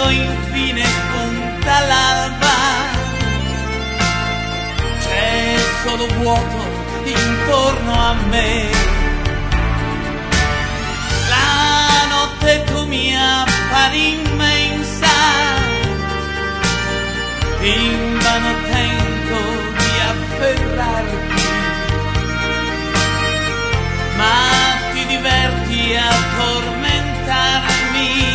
infine spunta l'alba, c'è solo vuoto intorno a me. La notte tu mi appari immensa, invano tento di afferrarti, ma ti diverti a tormentarmi.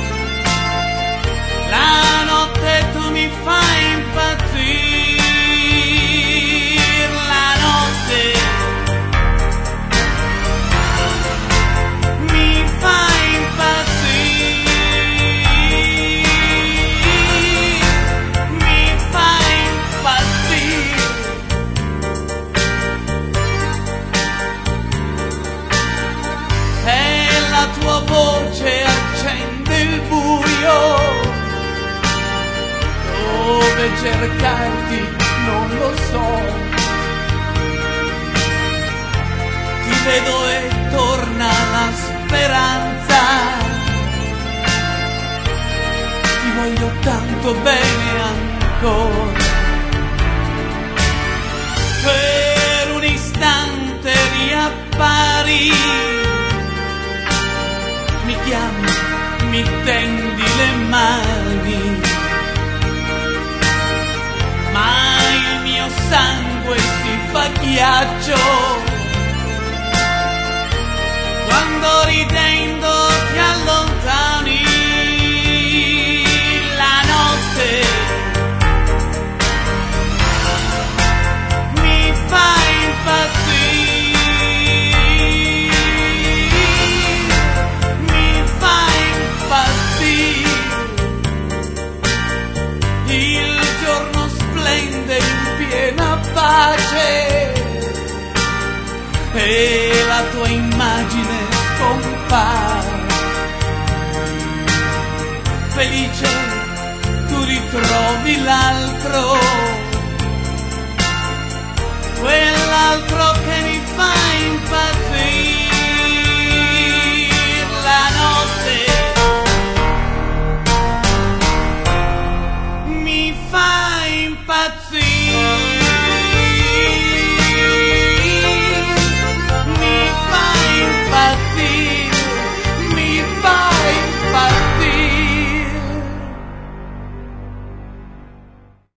La notte tu mi fai impazzire, la notte mi fa impazzire, mi fa impazzire. E la tua voce accende il buio, dove cercarti non lo so. Ti vedo e torna la speranza, ti voglio tanto bene ancora. Per un istante riappari, mi chiami, mi tendi le mani, ma il mio sangue si fa ghiaccio quando ridendo ti allontani. La notte mi fa impazzire, mi fa impazzire. Il giorno splende in piena pace e la tua immagine scompare. Felice tu ritrovi l'altro, quell'altro che mi fa